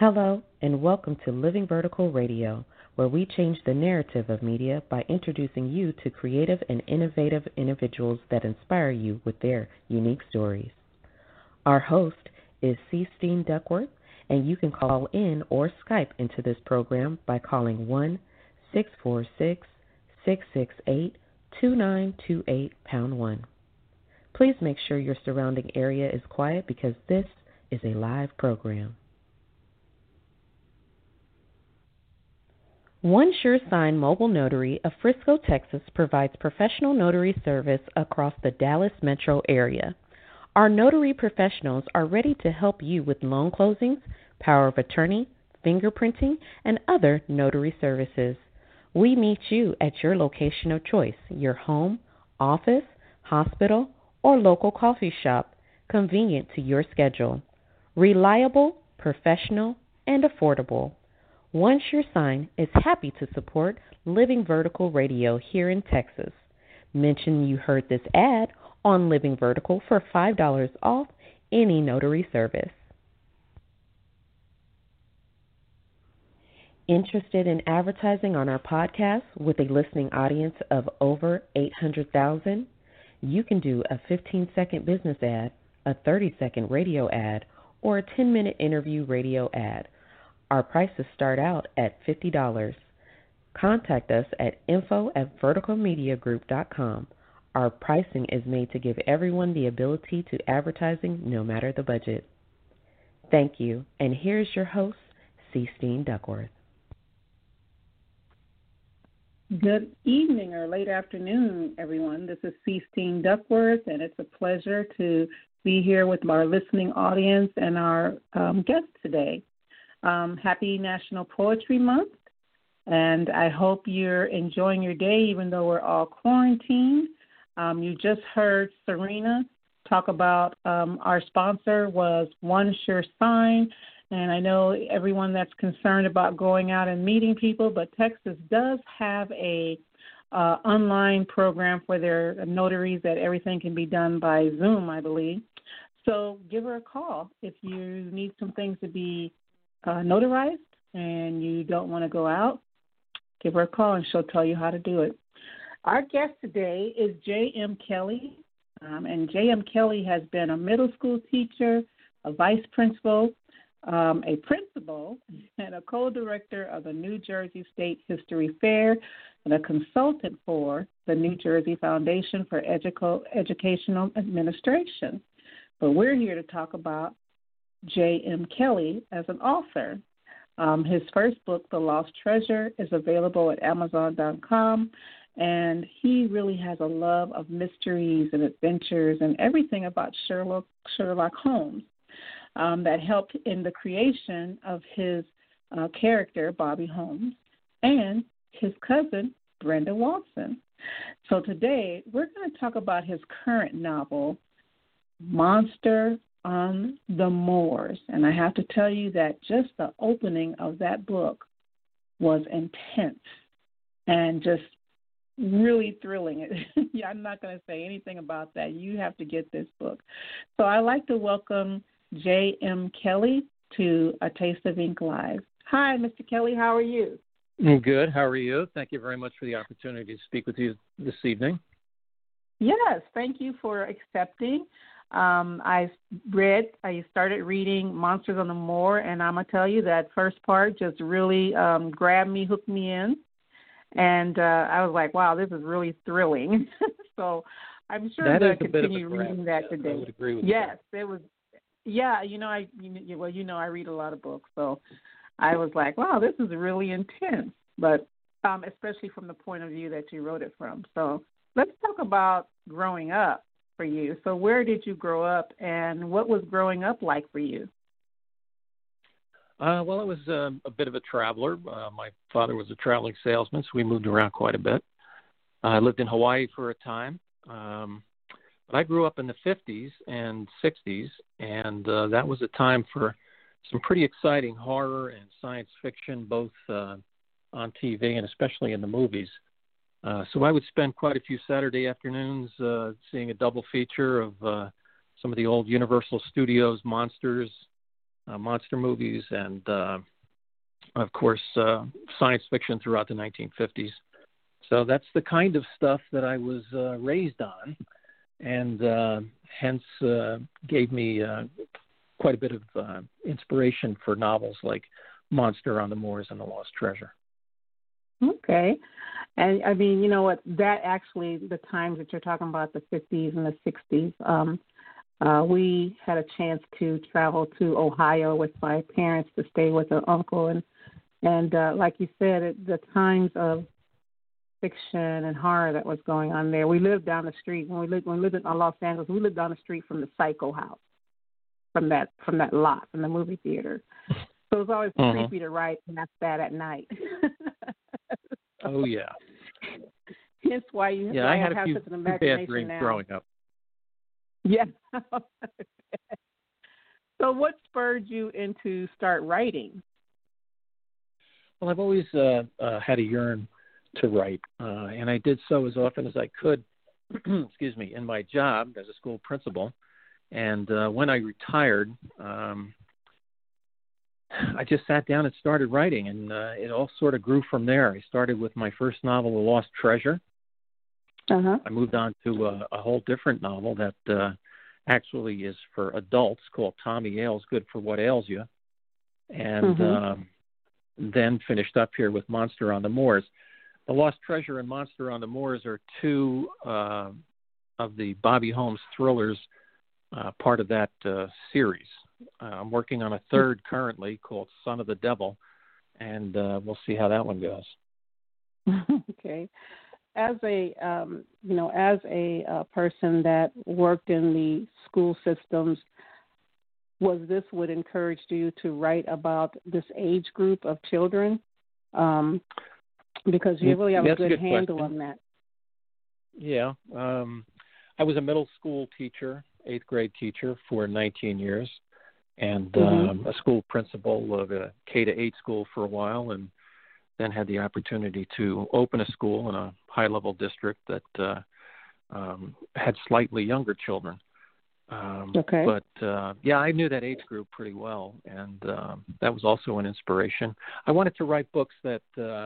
Hello, and welcome to Living Vertical Radio, where we change the narrative of media by introducing you to creative and innovative individuals that inspire you with their unique stories. Our host is C. Steen Duckworth, and you can call in or Skype into this program by calling 1-646-668-2928 #1. Please make sure your surrounding area is quiet because this is a live program. One Sure Sign Mobile Notary of Frisco, Texas provides professional notary service across the Dallas metro area. Our notary professionals are ready to help you with loan closings, power of attorney, fingerprinting, and other notary services. We meet you at your location of choice, your home, office, hospital, or local coffee shop, convenient to your schedule. Reliable, professional, and affordable. One Sure Sign is happy to support Living Vertical Radio here in Texas. Mention you heard this ad on Living Vertical for $5 off any notary service. Interested in advertising on our podcast with a listening audience of over 800,000? You can do a 15-second business ad, a 30-second radio ad, or a 10-minute interview radio ad. Our prices start out at $50. Contact us at info@verticalmediagroup.com. Our pricing is made to give everyone the ability to advertising no matter the budget. Thank you, and here's your host, C. Steen Duckworth. Good evening or late afternoon, everyone. This is C. Steen Duckworth, and it's a pleasure to be here with our listening audience and our guest today. Happy National Poetry Month, and I hope you're enjoying your day even though we're all quarantined. You just heard Serena talk about our sponsor was One Sure Sign, and I know everyone that's concerned about going out and meeting people, but Texas does have a online program for their notaries that everything can be done by Zoom, I believe. So give her a call if you need some things to be notarized and you don't want to go out. Give her a call and she'll tell you how to do it. Our guest today is J.M. Kelly, and J.M. Kelly has been a middle school teacher, a vice principal, a principal, and a co-director of the New Jersey State History Fair and a consultant for the New Jersey Foundation for Educational Administration. But we're here to talk about J.M. Kelly as an author. His first book, The Lost Treasure, is available at Amazon.com, and he really has a love of mysteries and adventures and everything about Sherlock Holmes that helped in the creation of his character, Bobby Holmes, and his cousin, Brenda Watson. So today, we're going to talk about his current novel, Monster on the Moors. And I have to tell you that just the opening of that book was intense and just really thrilling. Yeah, I'm not going to say anything about that. You have to get this book. So I'd like to welcome J.M. Kelly to A Taste of Ink Live. Hi, Mr. Kelly. How are you? Good. How are you? Thank you very much for the opportunity to speak with you this evening. Yes, thank you for accepting. I started reading Monsters on the Moor, and I'm going to tell you that first part just really grabbed me, hooked me in, and I was like, wow, this is really thrilling. So I'm sure I'm going to continue reading that today. I would agree with yes, that. It was. Yeah, I read a lot of books, so I was like, wow, this is really intense, but especially from the point of view that you wrote it from. So let's talk about growing up for you. So where did you grow up, and what was growing up like for you? Well, I was a bit of a traveler. My father was a traveling salesman, so we moved around quite a bit. I lived in Hawaii for a time. But I grew up in the 50s and 60s, and that was a time for some pretty exciting horror and science fiction, both on TV and especially in the movies. So I would spend quite a few Saturday afternoons seeing a double feature of some of the old Universal Studios monsters, monster movies, and, of course, science fiction throughout the 1950s. So that's the kind of stuff that I was raised on, and hence gave me quite a bit of inspiration for novels like Monster on the Moors and The Lost Treasure. Okay. And, I mean, you know what, that actually, the times that you're talking about, the 50s and the 60s, we had a chance to travel to Ohio with my parents to stay with an uncle. And like you said, the times of fiction and horror that was going on there. We lived down the street. When we lived in Los Angeles, we lived down the street from the Psycho house, from that lot, from the movie theater. So it was always creepy to write past that at night. Oh, yeah. Hence why I had have a few such an imagination bad dreams now. growing up. Yeah. So what spurred you into start writing? Well, I've always had a yearn to write, and I did so as often as I could, excuse me, in my job as a school principal. And when I retired, I just sat down and started writing, and it all sort of grew from there. I started with my first novel, The Lost Treasure. I moved on to a whole different novel that actually is for adults called Tommy Ailes, Good for What Ails You, and then finished up here with Monster on the Moors. The Lost Treasure and Monster on the Moors are two of the Bobby Holmes thrillers, part of that series. I'm working on a third currently called Son of the Devil, and we'll see how that one goes. Okay. As a person that worked in the school systems, was this what encouraged you to write about this age group of children? Because you really have a good handle on that. Yeah. I was a middle school teacher, 8th grade teacher for 19 years, and a school principal of a K-8 school for a while, and then had the opportunity to open a school in a high-level district that had slightly younger children. But, I knew that age group pretty well, and that was also an inspiration. I wanted to write books that,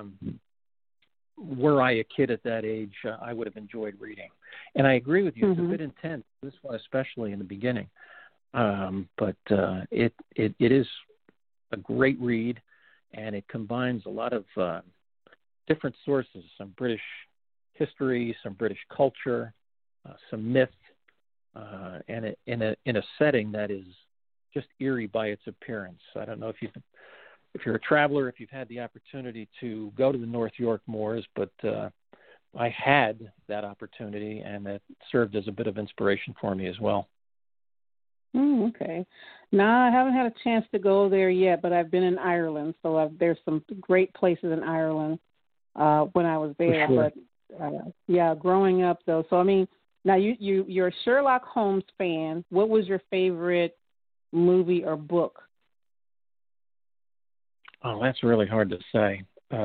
were I a kid at that age, I would have enjoyed reading. And I agree with you, it's a bit intense, this one especially in the beginning. But it is a great read, and it combines a lot of different sources, some British history, some British culture, some myth, and in a setting that is just eerie by its appearance. I don't know if you're a traveler, if you've had the opportunity to go to the North York Moors, but I had that opportunity, and that served as a bit of inspiration for me as well. Okay. No, I haven't had a chance to go there yet, but I've been in Ireland, so there's some great places in Ireland when I was there. Sure. But growing up though, so I mean, now you're a Sherlock Holmes fan. What was your favorite movie or book? Oh, that's really hard to say.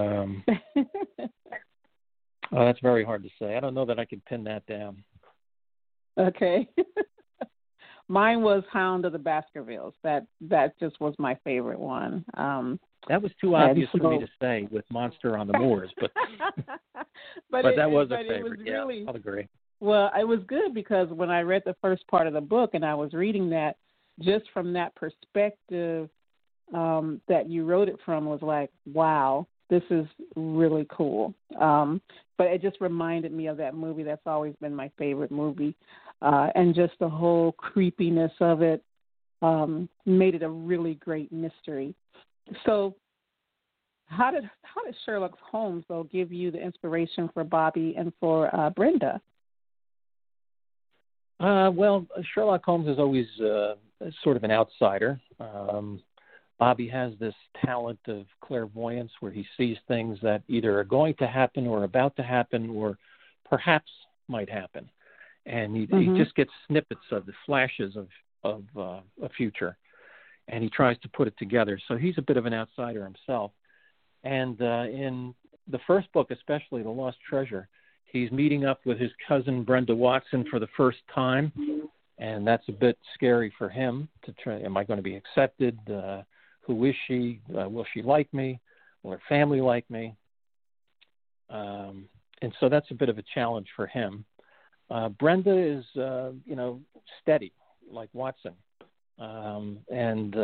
That's very hard to say. I don't know that I could pin that down. Okay. Mine was Hound of the Baskervilles. That just was my favorite one. That was too obvious for me to say with Monster on the Moors, but that was a favorite. Really, I'll agree. Well, it was good because when I read the first part of the book and I was reading that, just from that perspective that you wrote it from, was like, wow, this is really cool. But it just reminded me of that movie. That's always been my favorite movie. And just the whole creepiness of it made it a really great mystery. So how did Sherlock Holmes, though, give you the inspiration for Bobby and for Brenda? Well, Sherlock Holmes is always sort of an outsider. Bobby has this talent of clairvoyance where he sees things that either are going to happen or about to happen or perhaps might happen. And he just gets snippets of the flashes of a future, and he tries to put it together. So he's a bit of an outsider himself. And in the first book, especially The Lost Treasure, he's meeting up with his cousin Brenda Watson for the first time, and that's a bit scary for him to try. Am I going to be accepted? Who is she? Will she like me? Will her family like me? And so that's a bit of a challenge for him. Brenda is, steady, like Watson, and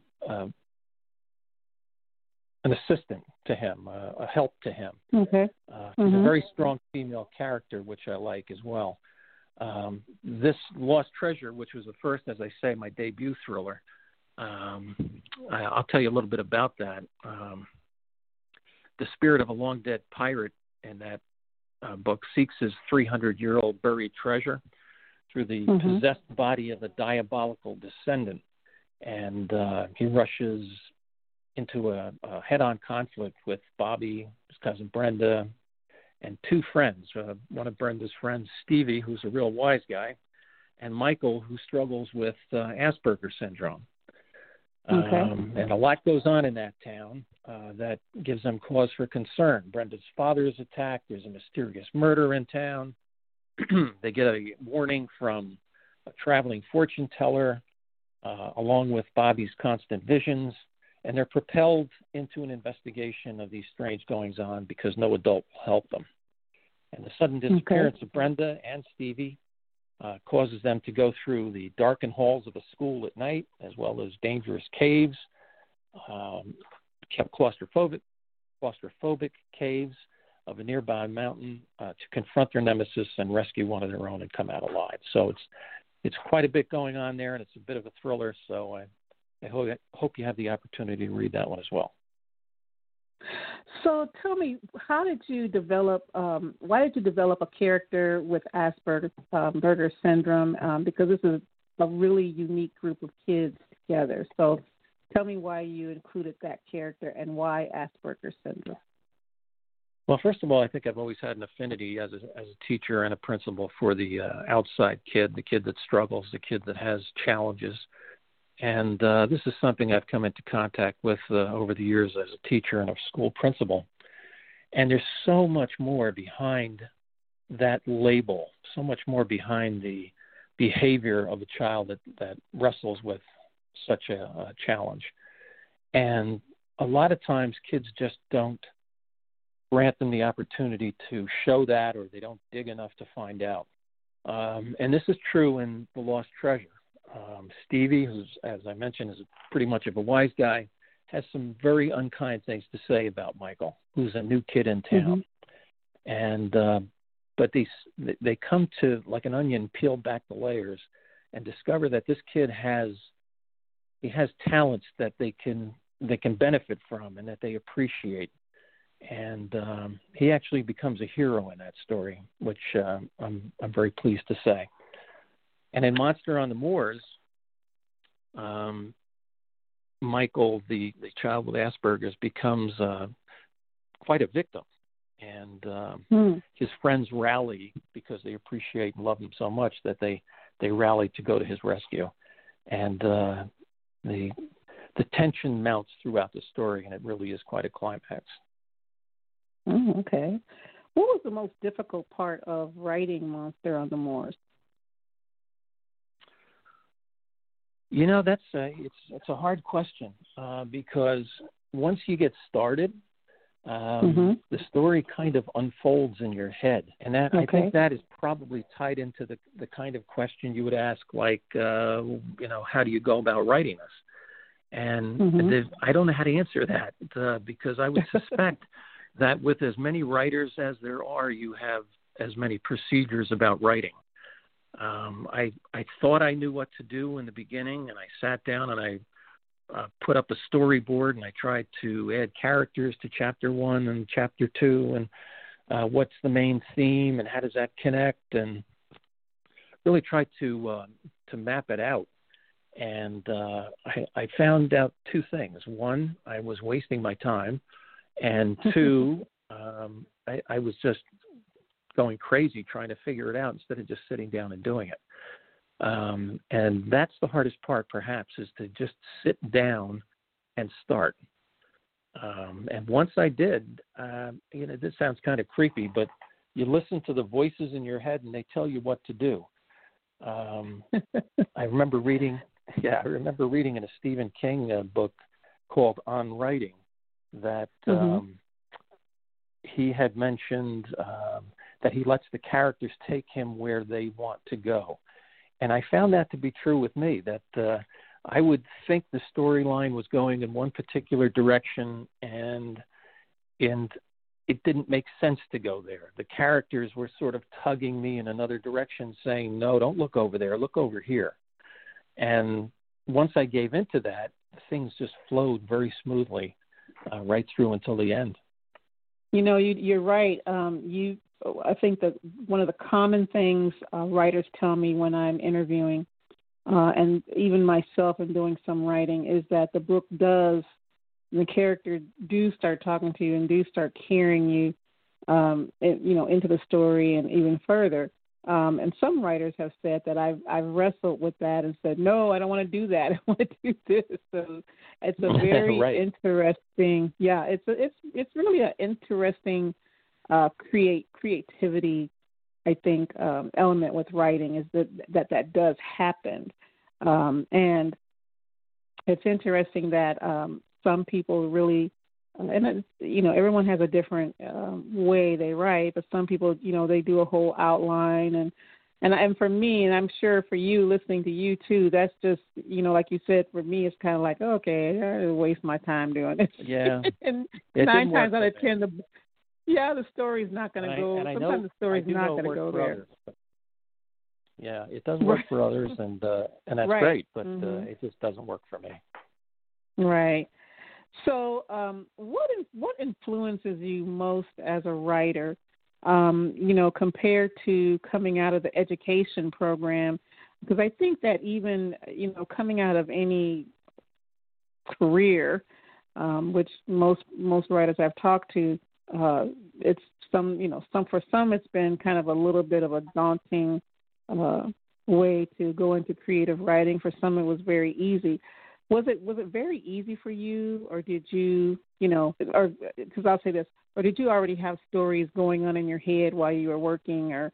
an assistant to him, a help to him. Okay. She's a very strong female character, which I like as well. This Lost Treasure, which was the first, as I say, my debut thriller, I'll tell you a little bit about that. The spirit of a long-dead pirate in that book seeks his 300-year-old buried treasure through the possessed body of a diabolical descendant. And he rushes into a head-on conflict with Bobby, his cousin Brenda, and two friends. One of Brenda's friends, Stevie, who's a real wise guy, and Michael, who struggles with Asperger's syndrome. And a lot goes on in that town that gives them cause for concern. Brenda's father is attacked. There's a mysterious murder in town. They get a warning from a traveling fortune teller, along with Bobby's constant visions, and they're propelled into an investigation of these strange goings-on because no adult will help them. And the sudden disappearance of Brenda and Stevie causes them to go through the darkened halls of a school at night, as well as dangerous caves, claustrophobic caves of a nearby mountain to confront their nemesis and rescue one of their own and come out alive. So it's quite a bit going on there, and it's a bit of a thriller. So I hope you have the opportunity to read that one as well. So tell me, how did you develop? Why did you develop a character with Asperger's syndrome? Because this is a really unique group of kids together. So tell me why you included that character and why Asperger's syndrome. Well, first of all, I think I've always had an affinity as a teacher and a principal for the outside kid, the kid that struggles, the kid that has challenges. And this is something I've come into contact with over the years as a teacher and a school principal. And there's so much more behind that label, so much more behind the behavior of a child that wrestles with such a challenge. And a lot of times kids just don't grant them the opportunity to show that, or they don't dig enough to find out. And this is true in The Lost Treasure. Stevie, who's, as I mentioned, is pretty much of a wise guy, has some very unkind things to say about Michael, who's a new kid in town. And but they come to, like an onion, peel back the layers and discover that this kid has talents that they can benefit from and that they appreciate. And he actually becomes a hero in that story, which I'm very pleased to say. And in Monster on the Moors, Michael, the child with Asperger's, becomes quite a victim. And his friends rally because they appreciate and love him so much that they rally to go to his rescue. And the tension mounts throughout the story, and it really is quite a climax. Oh, okay. What was the most difficult part of writing Monster on the Moors? You know, it's a hard question because once you get started, the story kind of unfolds in your head, and that I think that is probably tied into the kind of question you would ask, like, how do you go about writing this? And I don't know how to answer that because I would suspect that with as many writers as there are, you have as many procedures about writing. I thought I knew what to do in the beginning, and I sat down and I put up a storyboard, and I tried to add characters to chapter 1 and chapter 2, and what's the main theme, and how does that connect, and really tried to map it out. And I found out two things. One, I was wasting my time, and two, I was just going crazy trying to figure it out instead of just sitting down and doing it. And that's the hardest part, perhaps, is to just sit down and start. And once I did, this sounds kind of creepy, but you listen to the voices in your head and they tell you what to do. I remember reading in a Stephen King book called On Writing that he had mentioned that he lets the characters take him where they want to go. And I found that to be true with me, that I would think the storyline was going in one particular direction, and it didn't make sense to go there. The characters were sort of tugging me in another direction, saying, no, don't look over there, look over here. And once I gave into that, things just flowed very smoothly right through until the end. You're right. I think that one of the common things writers tell me when I'm interviewing, and even myself in doing some writing, is that the book does, the characters do start talking to you and do start carrying you, into the story and even further. And some writers have said that I've wrestled with that and said, no, I don't want to do that. I want to do this. So it's a very right. interesting. Yeah, it's really an interesting creativity, I think, element with writing, is that does happen. And it's interesting that some people really, and everyone has a different way they write, but some people, they do a whole outline, and for me, and I'm sure for you, listening to you too, that's just, like you said, for me, it's kind of like, okay, I waste my time doing this. Yeah. And 9 times out of 10, the story's not going to go. Sometimes the story's not going to go there. Others, yeah, it doesn't work for others, and that's right. great, but it just doesn't work for me. Right. So, what influences you most as a writer, compared to coming out of the education program? Because I think that even, coming out of any career, which most writers I've talked to, it's for some it's been kind of a little bit of a daunting way to go into creative writing. For some, it was very easy. Was it very easy for you, or did you, or because I'll say this, or did you already have stories going on in your head while you were working, or,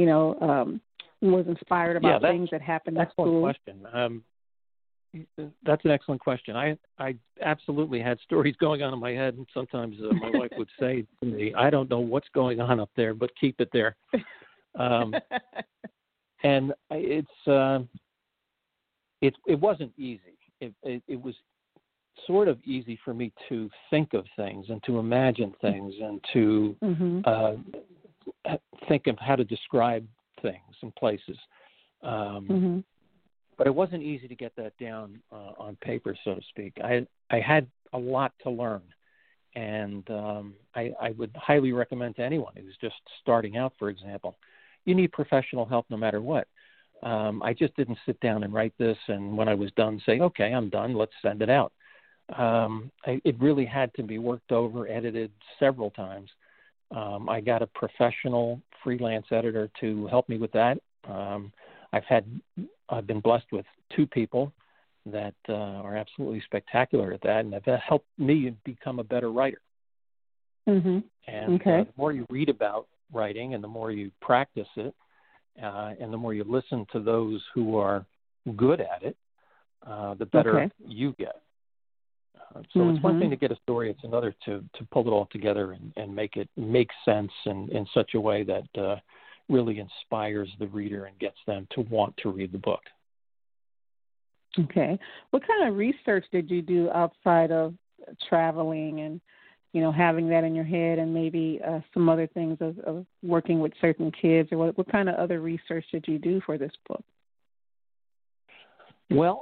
was inspired about things that happened at school? Question. That's an excellent question. I absolutely had stories going on in my head, and sometimes my wife would say to me, I don't know what's going on up there, but keep it there. And it wasn't easy. It was sort of easy for me to think of things and to imagine things and to think of how to describe things and places. But it wasn't easy to get that down on paper, so to speak. I had a lot to learn, and I would highly recommend to anyone who's just starting out, for example, you need professional help no matter what. I just didn't sit down and write this, and when I was done, say, okay, I'm done, let's send it out. It really had to be worked over, edited several times. I got a professional freelance editor to help me with that. I've been blessed with 2 people that are absolutely spectacular at that, and that helped me become a better writer. And the more you read about writing and the more you practice it, and the more you listen to those who are good at it, the better you get. So it's one thing to get a story, it's another to pull it all together and make it make sense in such a way that really inspires the reader and gets them to want to read the book. Okay. What kind of research did you do outside of traveling and, having that in your head, and maybe some other things of working with certain kids, or what kind of other research did you do for this book? Well,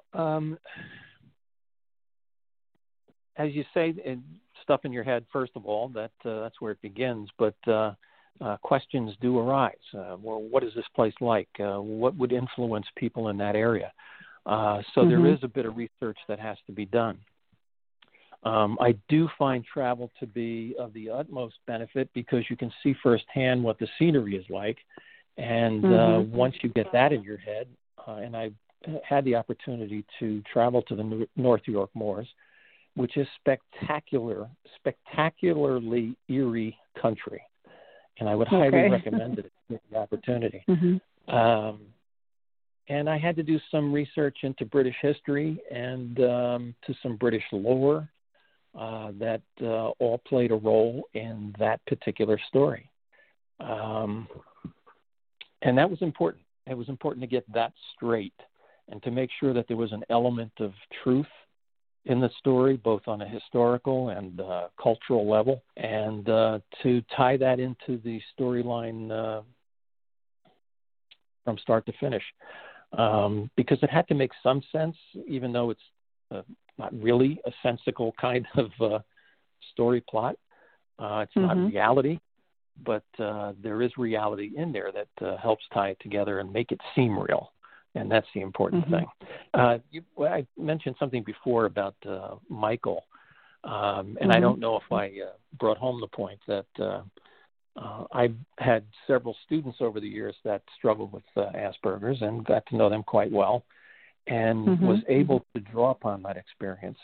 as you say, stuff in your head, first of all, that's where it begins, but questions do arise. Well, what is this place like? What would influence people in that area? So there is a bit of research that has to be done. I do find travel to be of the utmost benefit because you can see firsthand what the scenery is like. And once you get that in your head, and I had the opportunity to travel to the North York Moors, which is spectacularly eerie country. And I would highly recommend it, the opportunity. And I had to do some research into British history and to some British lore that all played a role in that particular story. And that was important. It was important to get that straight and to make sure that there was an element of truth in the story, both on a historical and cultural level, and to tie that into the storyline from start to finish. Because it had to make some sense, even though it's not really a sensical kind of story plot. It's not reality, but there is reality in there that helps tie it together and make it seem real. And that's the important thing. I mentioned something before about Michael, and I don't know if I brought home the point that I've had several students over the years that struggled with Asperger's and got to know them quite well, and was able to draw upon that experience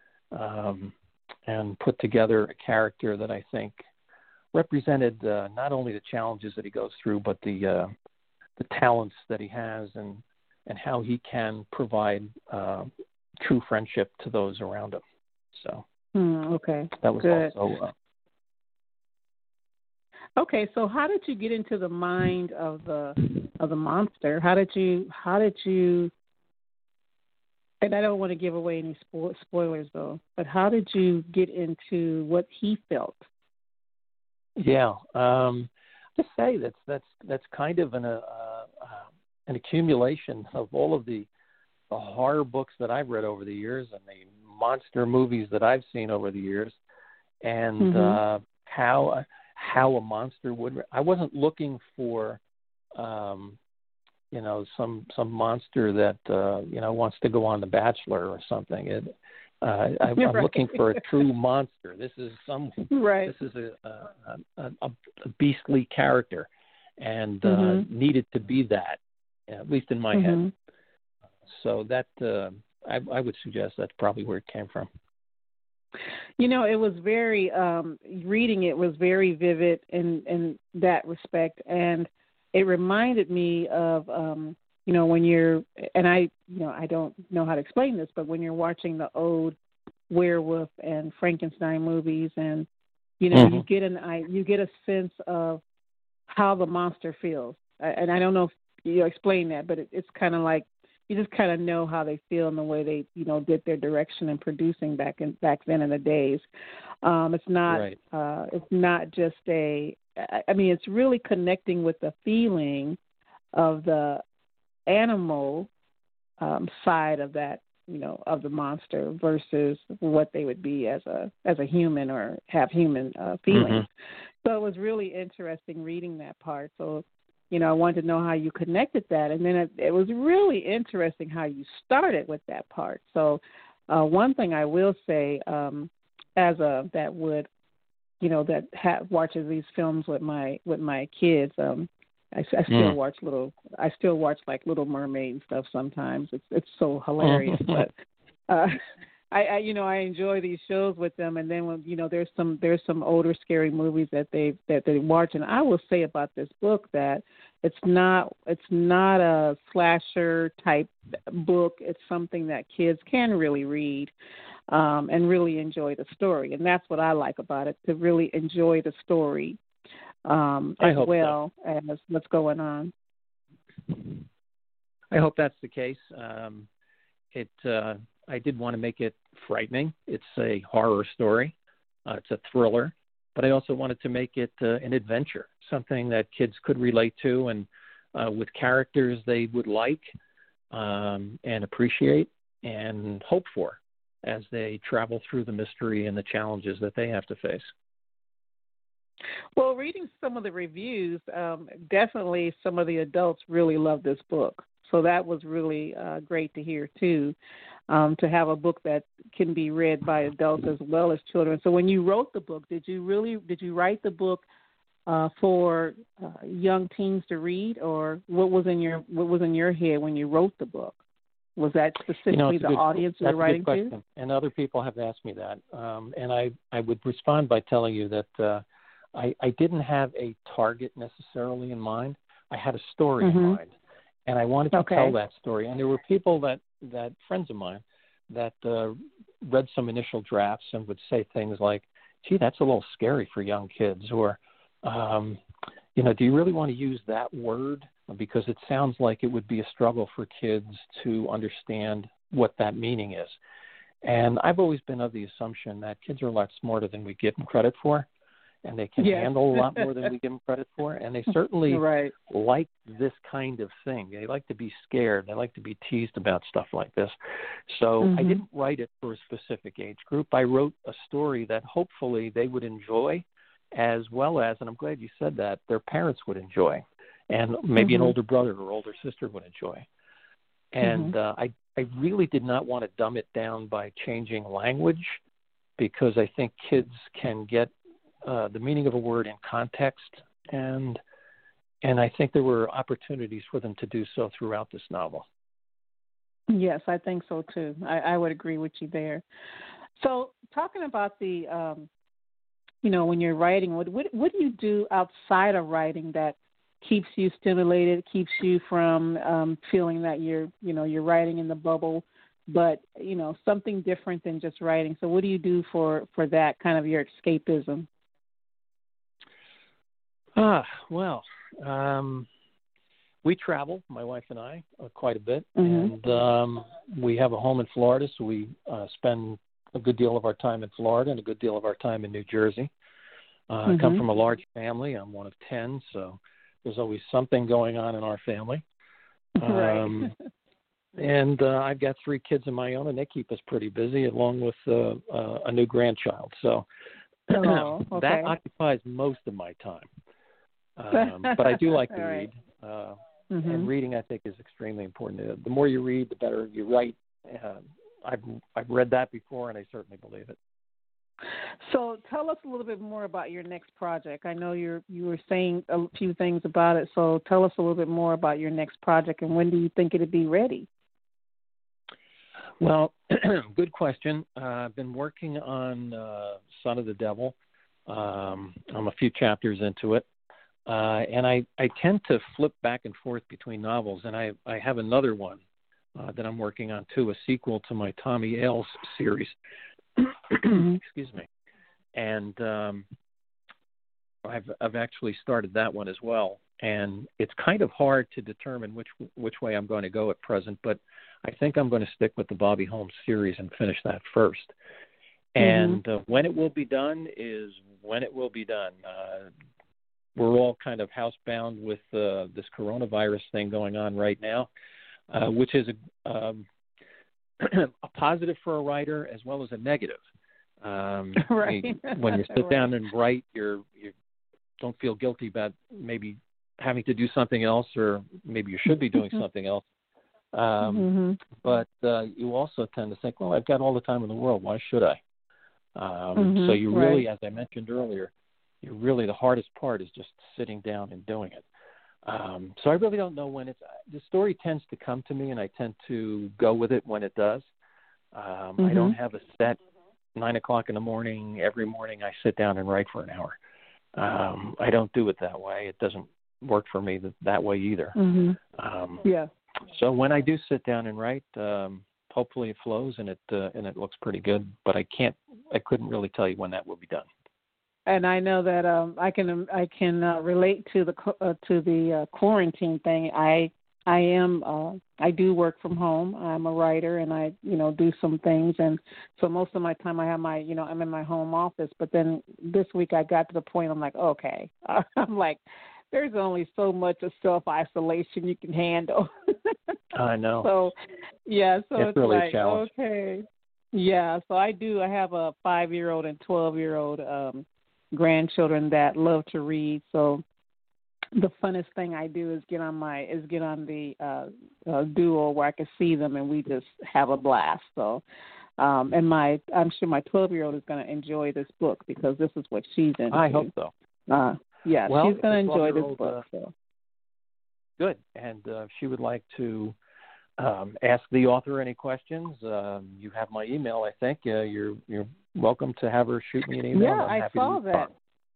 and put together a character that I think represented not only the challenges that he goes through, but the talents that he has and how he can provide true friendship to those around him. So that was good. Also. Okay, so how did you get into the mind of the monster? How did you? And I don't want to give away any spoilers though. But how did you get into what he felt? Yeah, to say that's kind of an accumulation of all of the horror books that I've read over the years and the monster movies that I've seen over the years, and how a monster would. I wasn't looking for, some monster that wants to go on The Bachelor or something. I'm looking for a true monster. This is This is a beastly character, and needed to be that, at least in my head. So that I would suggest that's probably where it came from. It was very reading it was very vivid in that respect, and it reminded me of when you're, and I don't know how to explain this, but when you're watching the old Werewolf and Frankenstein movies, and you get a sense of how the monster feels, and I don't know if you explain that, but it's kind of like you just kind of know how they feel and the way they did their direction in producing back then in the days. It's not it's not just it's really connecting with the feeling of the animal side of that, of the monster versus what they would be as a human or have human feelings. So it was really interesting reading that part. So, I wanted to know how you connected that. And then it was really interesting how you started with that part. So one thing I will say, watches these films with my kids, I still watch like Little Mermaid and stuff sometimes. It's so hilarious, but I enjoy these shows with them. And then when there's some older scary movies that they watch, and I will say about this book that it's not a slasher type book. It's something that kids can really read and really enjoy the story, and that's what I like about it, to really enjoy the story. As well as what's going on. I hope that's the case. I did want to make it frightening. It's a horror story. It's a thriller, but I also wanted to make it an adventure, something that kids could relate to, and with characters they would like and appreciate and hope for as they travel through the mystery and the challenges that they have to face. Well, reading some of the reviews, definitely some of the adults really love this book. So that was really great to hear, too, to have a book that can be read by adults as well as children. So when you wrote the book, did you write the book for young teens to read, or what was in your head when you wrote the book? Was that specifically the audience you were writing to? And other people have asked me that. And I would respond by telling you that I didn't have a target necessarily in mind. I had a story in mind. And I wanted to tell that story. And there were people that friends of mine, that read some initial drafts and would say things like, gee, that's a little scary for young kids, or, do you really want to use that word? Because it sounds like it would be a struggle for kids to understand what that meaning is. And I've always been of the assumption that kids are a lot smarter than we give them credit for, and they can handle a lot more than we give them credit for. And they certainly like this kind of thing. They like to be scared. They like to be teased about stuff like this. So I didn't write it for a specific age group. I wrote a story that hopefully they would enjoy, as well as, and I'm glad you said that, their parents would enjoy, and maybe an older brother or older sister would enjoy. And I really did not want to dumb it down by changing language, because I think kids can get the meaning of a word in context, and I think there were opportunities for them to do so throughout this novel. Yes, I think so too. I would agree with you there. So, talking about the, when you're writing, what do you do outside of writing that keeps you stimulated, keeps you from feeling that you're writing in the bubble, but something different than just writing? So, what do you do for that kind of your escapism? We travel, my wife and I, quite a bit, and we have a home in Florida, so we spend a good deal of our time in Florida and a good deal of our time in New Jersey. I come from a large family. I'm one of 10, so there's always something going on in our family. And I've got 3 kids of my own, and they keep us pretty busy, along with a new grandchild. So that occupies most of my time. But I do like to read, and reading, I think, is extremely important. The more you read, the better you write. I've read that before, and I certainly believe it. So tell us a little bit more about your next project. I know you were saying a few things about it, so tell us a little bit more about your next project, and when do you think it'll be ready? Well, good question. I've been working on Son of the Devil. I'm a few chapters into it. And I tend to flip back and forth between novels, and I have another one that I'm working on too, a sequel to my Tommy Ailes series. Excuse me. And I've actually started that one as well, and it's kind of hard to determine which way I'm going to go at present, but I think I'm going to stick with the Bobby Holmes series and finish that first. And when it will be done is when it will be done. We're all kind of housebound with this coronavirus thing going on right now, which is a positive for a writer as well as a negative. When you sit down and write, you don't feel guilty about maybe having to do something else, or maybe you should be doing something else. But you also tend to think, well, I've got all the time in the world. Why should I? So you really, as I mentioned earlier, the hardest part is just sitting down and doing it. So I really don't know when the story tends to come to me, and I tend to go with it when it does. I don't have a set 9:00 in the morning. Every morning I sit down and write for an hour. I don't do it that way. It doesn't work for me that way either. So when I do sit down and write, hopefully it flows and it looks pretty good, but I couldn't really tell you when that will be done. And I know that I can relate to the quarantine thing. I do work from home. I'm a writer, and I do some things, and so most of my time I have I'm in my home office. But then this week I got to the point I'm like, okay, I'm like, there's only so much of self-isolation you can handle. I know. So it's really like, a challenge. Okay, yeah. So I have a 5-year-old and 12-year-old grandchildren that love to read. So the funnest thing I do is get on the Duo where I can see them, and we just have a blast. So, and I'm sure my 12-year-old is going to enjoy this book because this is what she's into. I hope so. Well, she's going to enjoy this book. So. Good. And if she would like to ask the author any questions, you have my email, I think. You're welcome to have her shoot me an email. Yeah, I saw that.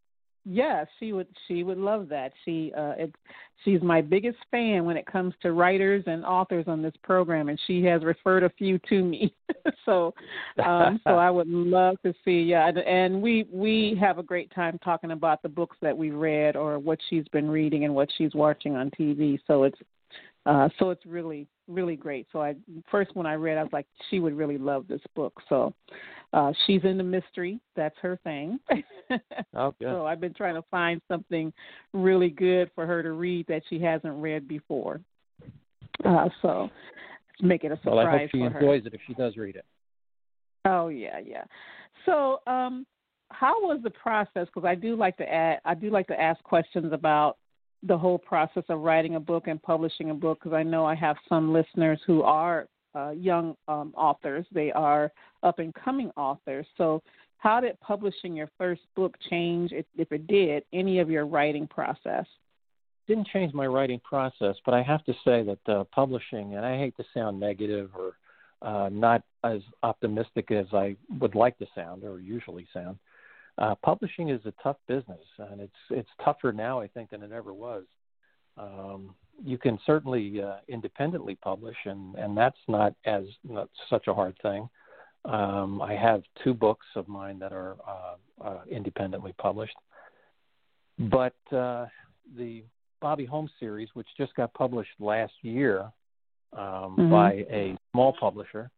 Yeah, she would love that. She's my biggest fan when it comes to writers and authors on this program, and she has referred a few to me. so I would love to see. Yeah, and we have a great time talking about the books that we read or what she's been reading and what she's watching on TV. So it's really, really great. So when I read, I was like, she would really love this book. So she's into mystery. That's her thing. Oh, good. So I've been trying to find something really good for her to read that she hasn't read before. So make it a surprise for her. Well, I hope she enjoys it if she does read it. Oh, yeah. So how was the process? Because I do like to ask questions about the whole process of writing a book and publishing a book, because I know I have some listeners who are young authors. They are up-and-coming authors. So how did publishing your first book change, if it did, any of your writing process? Didn't change my writing process, but I have to say that publishing, and I hate to sound negative or not as optimistic as I would like to sound or usually sound, publishing is a tough business, and it's tougher now, I think, than it ever was. You can certainly independently publish, and that's not such a hard thing. I have 2 books of mine that are independently published. But the Bobby Holmes series, which just got published last year by a small publisher,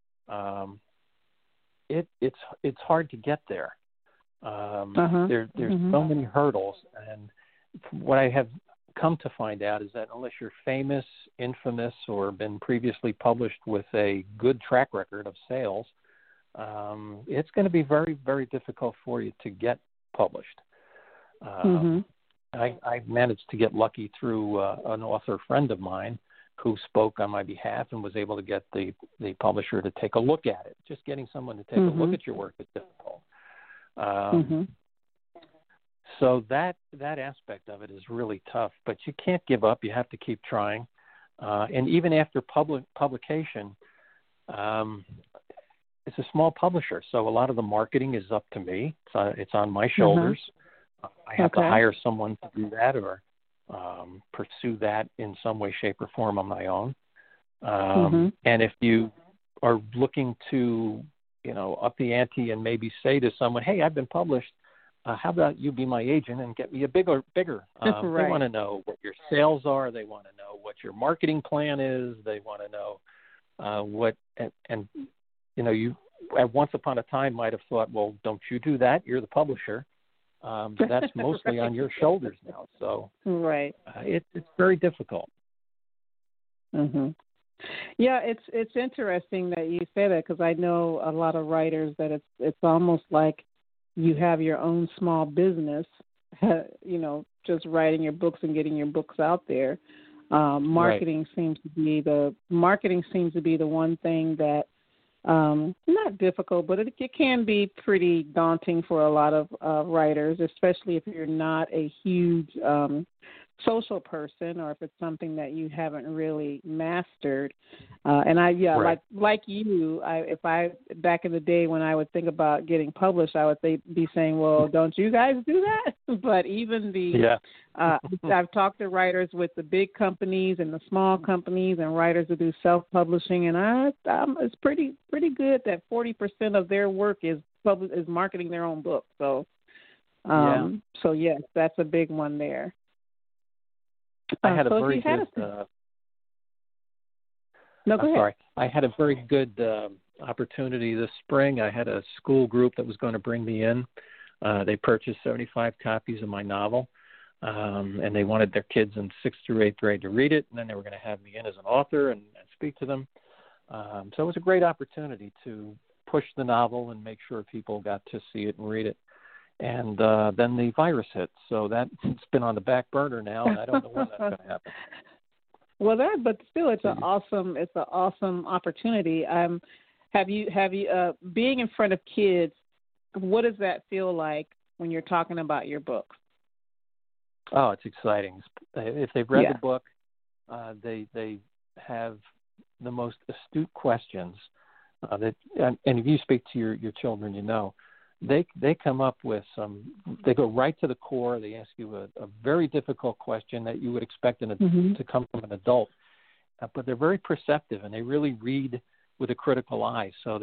it's hard to get there. There's so many hurdles, and what I have come to find out is that unless you're famous, infamous, or been previously published with a good track record of sales, it's going to be very, very difficult for you to get published. I managed to get lucky through an author friend of mine who spoke on my behalf and was able to get the publisher to take a look at it. Just getting someone to take a look at your work is difficult. So that aspect of it is really tough, but you can't give up. You have to keep trying. And even after publication, it's a small publisher, so a lot of the marketing is up to me. It's on my shoulders. I have to hire someone to do that or pursue that in some way, shape, or form on my own. And if you are looking to, up the ante and maybe say to someone, hey, I've been published, how about you be my agent and get me a bigger? They want to know what your sales are. They want to know what your marketing plan is. They want to know you at once upon a time might have thought, well, don't you do that? You're the publisher. But that's mostly on your shoulders now. So it's very difficult. Yeah, it's interesting that you say that, because I know a lot of writers that it's almost like you have your own small business, just writing your books and getting your books out there. Marketing seems to be the one thing that not difficult, but it can be pretty daunting for a lot of writers, especially if you're not a huge social person, or if it's something that you haven't really mastered. Like you, if I back in the day when I would think about getting published, I would be saying, well, don't you guys do that? But even I've talked to writers with the big companies and the small companies and writers who do self-publishing, and it's pretty good that 40% of their work is marketing their own book. So yes, that's a big one there. I had a very good. I had a very good opportunity this spring. I had a school group that was going to bring me in. They purchased 75 copies of my novel, and they wanted their kids in 6th through 8th grade to read it, and then they were going to have me in as an author and speak to them. So it was a great opportunity to push the novel and make sure people got to see it and read it. And then the virus hit, so that's been on the back burner now, and I don't know when that's going to happen. Well, but still, it's an awesome opportunity. Have you being in front of kids? What does that feel like when you're talking about your book? Oh, it's exciting. If they've read the book, they have the most astute questions. And if you speak to your children, they come up with they go right to the core. They ask you a very difficult question that you would expect to come from an adult, but they're very perceptive and they really read with a critical eye. So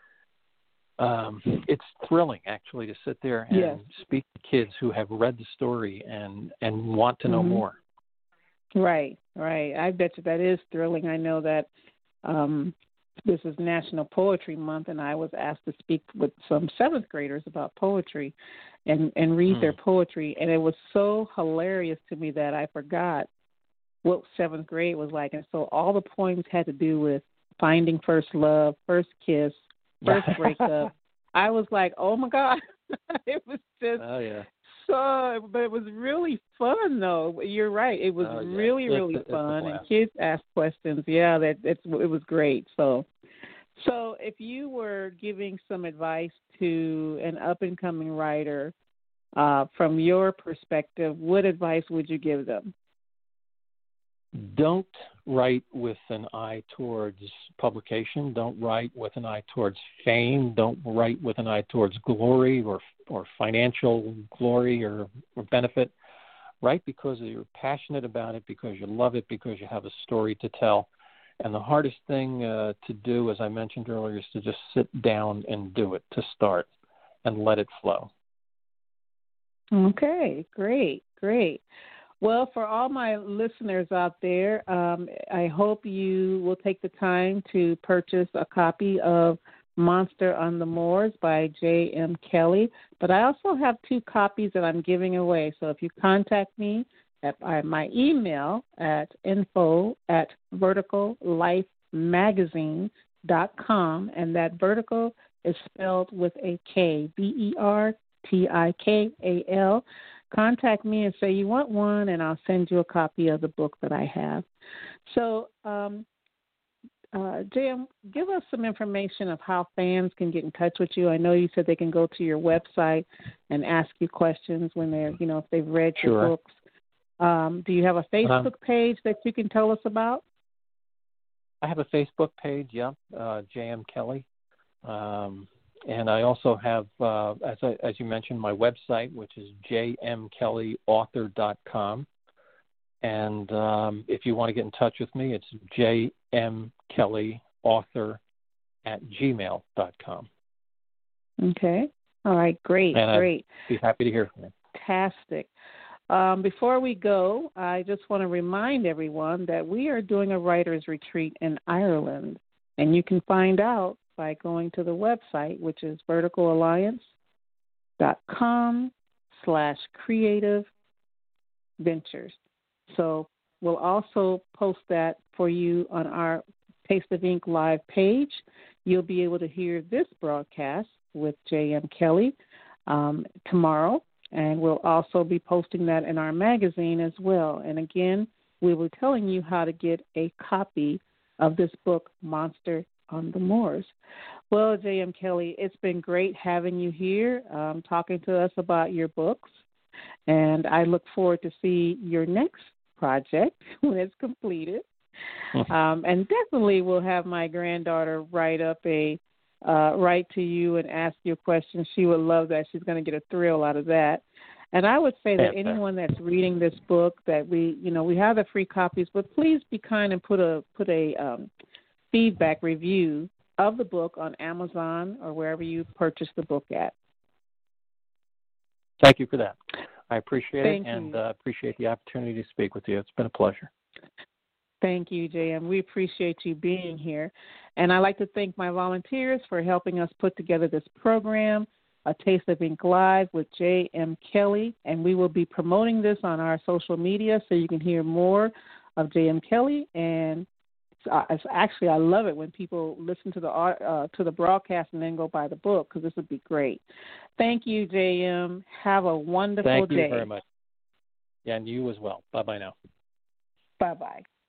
it's thrilling actually to sit there and speak to kids who have read the story and want to know more. Right. I bet you that is thrilling. I know that this is National Poetry Month, and I was asked to speak with some seventh graders about poetry and read their poetry, and it was so hilarious to me that I forgot what seventh grade was like. And so all the poems had to do with finding first love, first kiss, first breakup. I was like, oh, my God. It was just so, but it was really fun, though. You're right. It was really fun, and kids asked questions. Yeah, it was great. So if you were giving some advice to an up-and-coming writer from your perspective, what advice would you give them? Don't write with an eye towards publication. Don't write with an eye towards fame. Don't write with an eye towards glory or financial glory or benefit. Write because you're passionate about it, because you love it, because you have a story to tell. And the hardest thing to do, as I mentioned earlier, is to just sit down and do it, to start, and let it flow. Okay, great. Well, for all my listeners out there, I hope you will take the time to purchase a copy of Monster on the Moors by J.M. Kelly. But I also have 2 copies that I'm giving away. So if you contact me at my email at info@verticallifemagazine.com, and that vertical is spelled with a K, VERTIKAL. Contact me and say you want one, and I'll send you a copy of the book that I have. So, Jim, give us some information of how fans can get in touch with you. I know you said they can go to your website and ask you questions when they're, if they've read your books. Do you have a Facebook page that you can tell us about? I have a Facebook page, J.M. Kelly. And I also have, as you mentioned, my website, which is jmkellyauthor.com. And if you want to get in touch with me, it's jmkellyauthor@gmail.com. Okay. All right. Great. I'd be happy to hear from you. Fantastic. Before we go, I just want to remind everyone that we are doing a writer's retreat in Ireland, and you can find out by going to the website, which is verticalalliance.com/creative-ventures. So we'll also post that for you on our Taste of Ink Live page. You'll be able to hear this broadcast with J.M. Kelly tomorrow, and we'll also be posting that in our magazine as well. And again, we were telling you how to get a copy of this book, Monster on the Moors. Well, J.M. Kelly, it's been great having you here, talking to us about your books, and I look forward to see your next project when it's completed. And definitely we'll have my granddaughter write to you and ask you a question. She would love that. She's going to get a thrill out of that. And I would say that anyone that's reading this book, that we have the free copies, but please be kind and put a feedback review of the book on Amazon or wherever you purchase the book at. Thank you for that. I appreciate Thank it you. and appreciate the opportunity to speak with you. It's been a pleasure. Thank you, J.M. We appreciate you being here. And I'd like to thank my volunteers for helping us put together this program, A Taste of Ink Live with J.M. Kelly. And we will be promoting this on our social media so you can hear more of J.M. Kelly. And it's actually, I love it when people listen to the broadcast and then go buy the book, because this would be great. Thank you, J.M. Have a wonderful day. Thank you very much. Yeah, and you as well. Bye-bye now. Bye-bye.